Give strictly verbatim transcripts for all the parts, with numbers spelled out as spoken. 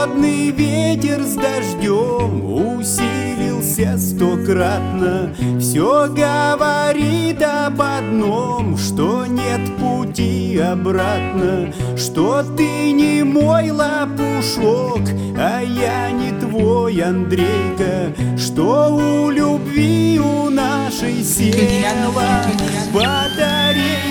холодный ветер с дождем усилился стократно. Все говорит об одном, что нет пути обратно, что ты не мой лопушок, а я не твой Андрейка, что у любви у нашей села батарейка.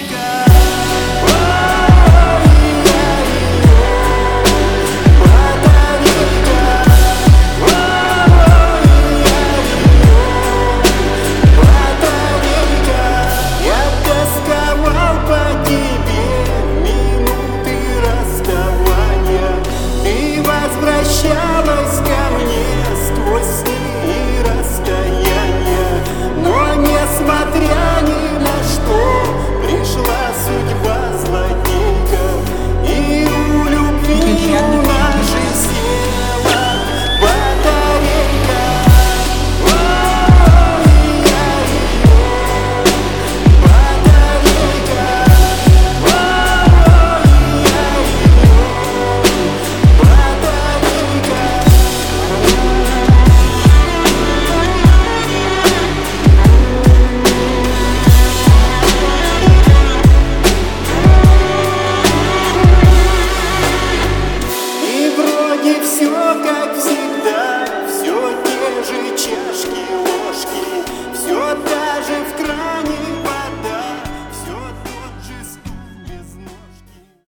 Возвращалась ко мне сквозь сны и расстояния, но несмотря ни на что пришла судьба злодейка, и у любви у нашей села батарейка. Все как всегда.